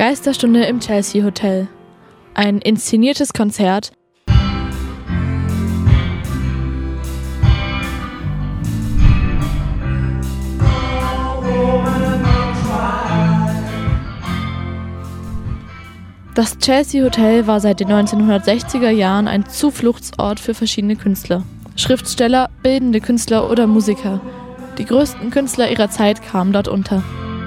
Geisterstunde im Chelsea Hotel. Ein inszeniertes Konzert. Das Chelsea Hotel war seit den 1960er Jahren ein Zufluchtsort für verschiedene Künstler. Schriftsteller, bildende Künstler oder Musiker. Die größten Künstler ihrer Zeit kamen dort unter.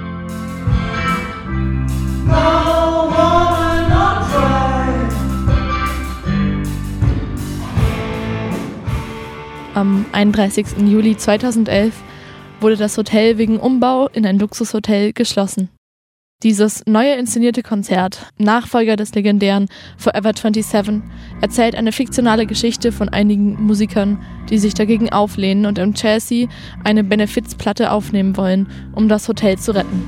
Am 31. Juli 2011 wurde das Hotel wegen Umbau in ein Luxushotel geschlossen. Dieses neue inszenierte Konzert, Nachfolger des legendären Forever 27, erzählt eine fiktionale Geschichte von einigen Musikern, die sich dagegen auflehnen und im Chelsea eine Benefizplatte aufnehmen wollen, um das Hotel zu retten.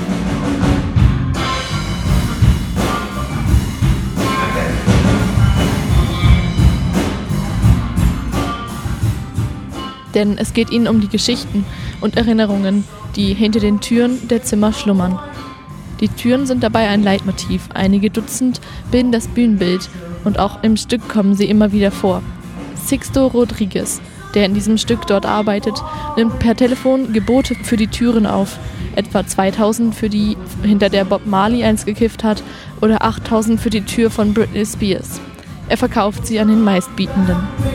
Denn es geht ihnen um die Geschichten und Erinnerungen, die hinter den Türen der Zimmer schlummern. Die Türen sind dabei ein Leitmotiv, einige Dutzend bilden das Bühnenbild und auch im Stück kommen sie immer wieder vor. Sixto Rodriguez, der in diesem Stück dort arbeitet, nimmt per Telefon Gebote für die Türen auf, etwa 2000 für die, hinter der Bob Marley einst gekifft hat, oder 8000 für die Tür von Britney Spears. Er verkauft sie an den Meistbietenden.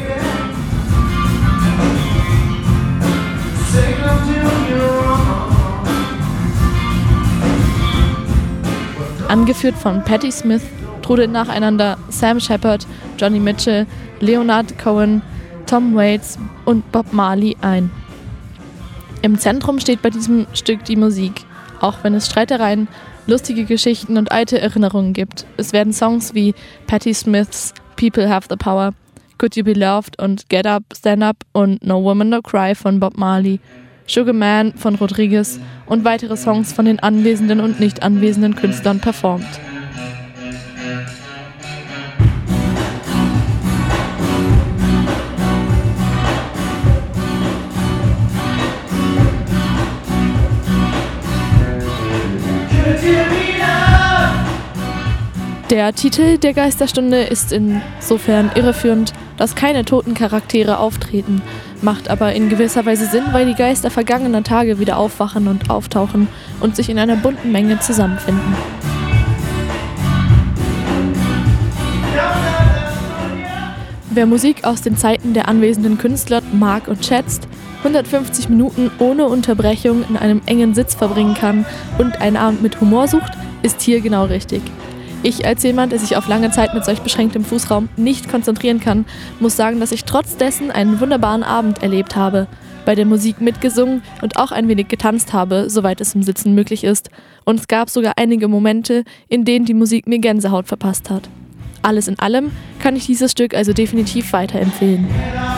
Angeführt von Patti Smith trudeln nacheinander Sam Shepard, Johnny Mitchell, Leonard Cohen, Tom Waits und Bob Marley ein. Im Zentrum steht bei diesem Stück die Musik, auch wenn es Streitereien, lustige Geschichten und alte Erinnerungen gibt. Es werden Songs wie Patti Smiths People Have the Power, Could You Be Loved und Get Up, Stand Up und No Woman No Cry von Bob Marley, Sugar Man von Rodriguez und weitere Songs von den anwesenden und nicht anwesenden Künstlern performt. Der Titel der Geisterstunde ist insofern irreführend, dass keine toten Charaktere auftreten, macht aber in gewisser Weise Sinn, weil die Geister vergangener Tage wieder aufwachen und auftauchen und sich in einer bunten Menge zusammenfinden. Wer Musik aus den Zeiten der anwesenden Künstler mag und schätzt, 150 Minuten ohne Unterbrechung in einem engen Sitz verbringen kann und einen Abend mit Humor sucht, ist hier genau richtig. Ich als jemand, der sich auf lange Zeit mit solch beschränktem Fußraum nicht konzentrieren kann, muss sagen, dass ich trotz dessen einen wunderbaren Abend erlebt habe, bei der Musik mitgesungen und auch ein wenig getanzt habe, soweit es im Sitzen möglich ist. Und es gab sogar einige Momente, in denen die Musik mir Gänsehaut verpasst hat. Alles in allem kann ich dieses Stück also definitiv weiterempfehlen.